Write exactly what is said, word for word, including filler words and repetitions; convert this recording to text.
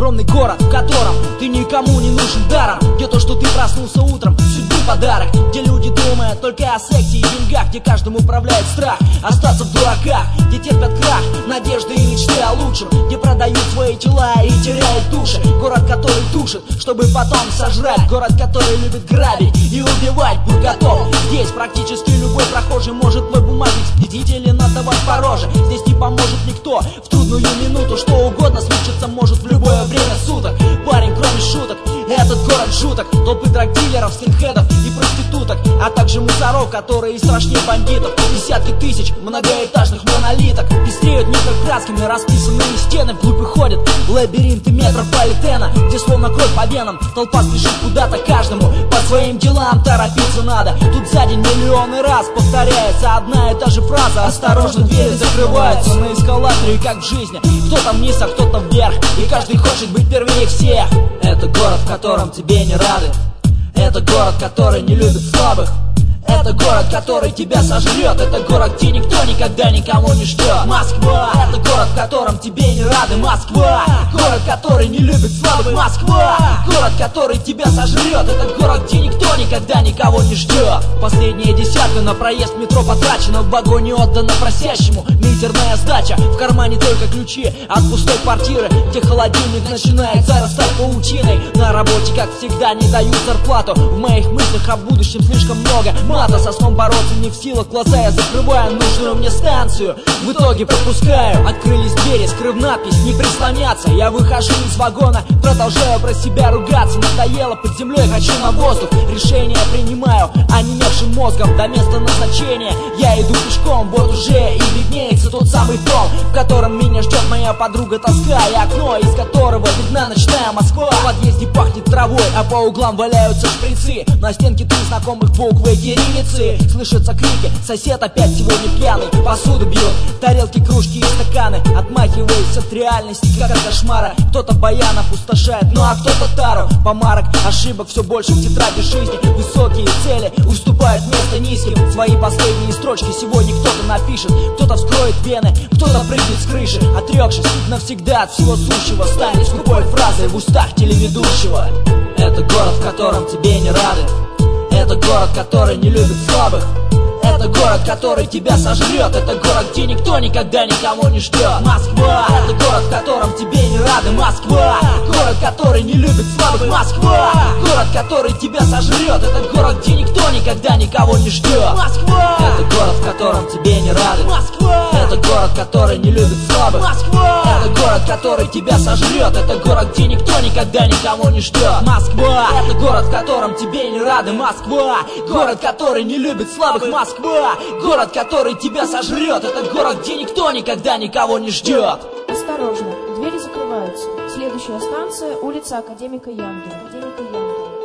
огромный город, в котором ты никому не нужен даром, где то, что ты проснулся утром, судьбы подарок, где люди думают только о сексе и деньгах, где каждым управляет страх остаться в дураках, где терпят крах надежды и мечты о лучшем, где продают свои тела и теряют души. Город, который тушит, чтобы потом сожрать. Город, который любит грабить и убивать. Будь готов, здесь практически любой прохожий может твой бумажник сидеть или надавать по роже. Здесь не поможет никто в трудную минуту, что угодно случится может в любое время суток. Парень, кроме шуток, этот город шуток, толпы драгдилеров, скинхедов и проституток, а также мусоров, которые страшнее бандитов. Десятки тысяч многоэтажных монолиток пестреют микрокрасками расписанные стены. Вглубь уходят лабиринты метрополитена, где словно кровь по венам толпа спешит куда-то каждому по своим делам. Торопиться надо, тут за день миллионы раз повторяется одна и та же фраза. Осторожно, двери закрываются на эскалаторе, как в жизни. Кто-то вниз, а кто-то вверх, и каждый хочет быть первее всех. Это город, в котором тебе не рады. Это город, который не любит слабых. Это город, который тебя сожрет. Это город, где никто никогда никого не ждет. Москва, это город, в котором тебе не рады. Москва, город, который не любит слабых. Москва, город, который тебя сожрет. Это город, где никто никогда никого не ждет. Последняя десятка на проезд в метро потрачена, в вагоне отдана просящему мизерная сдача. В кармане только ключи от пустой квартиры, где холодильник начинает зарастать паутиной. На работе, как всегда, не дают зарплату. В моих мыслях о будущем слишком много мата. Со сном бороться не в силах, глаза я закрываю нужную мне станцию. В итоге пропускаю, открылись двери, скрыв надпись «Не прислоняться». Я выхожу из вагона, продолжаю про себя ругаться. Надоело под землей, хочу на воздух. Решение принимаю онемевшим мозгом. До места назначения я иду пешком. Вот уже и виднеется тот самый дом, в котором меня ждет моя подруга тоска, и окно, из которого видна ночная Москва. В подъезде пахнет травой, а по углам валяются шприцы. На стенке три знакомых буквы кириллицы. Слышатся крики, сосед опять сегодня пьяный. Посуду бьет, тарелки, кружки и стаканы. Отмахиваясь от реальности, как от кошмара. Кто-то баян опустошает, ну а кто-то тару. Помарок, ошибок все больше в тетради жизни. Высокие цели уступают место низким. Свои последние строчки сегодня кто-то напишет. Кто-то вскроет вены, кто-то прыгнет с крыши. Отрекшись навсегда от всего сущего, станет скупой фразой в устах телеведущего. Это город, в котором тебе не рады. Это город, который не любит слабых. Это город, который тебя сожрет. Это город, где никто никогда никого не ждет. Москва, это город, в котором тебе не рады. Москва, город, который не любит слабых. Москва, город, который тебя сожрет. Это город, где никто никогда никого не ждет. Москва, это город, в котором тебе не рады. Москва, это город, который не любит слабых. Москва, это город, который тебя сожрет. Это город, где никто никогда никого не ждет. Москва, это город, в котором тебе не рады. Москва, город, который не любит слабых. Москва, город, который тебя сожрет. Это город, где никто никогда никого не ждет. Осторожно, двери закрываются. Следующая станция — улица Академика Янгина. Академика Янгина.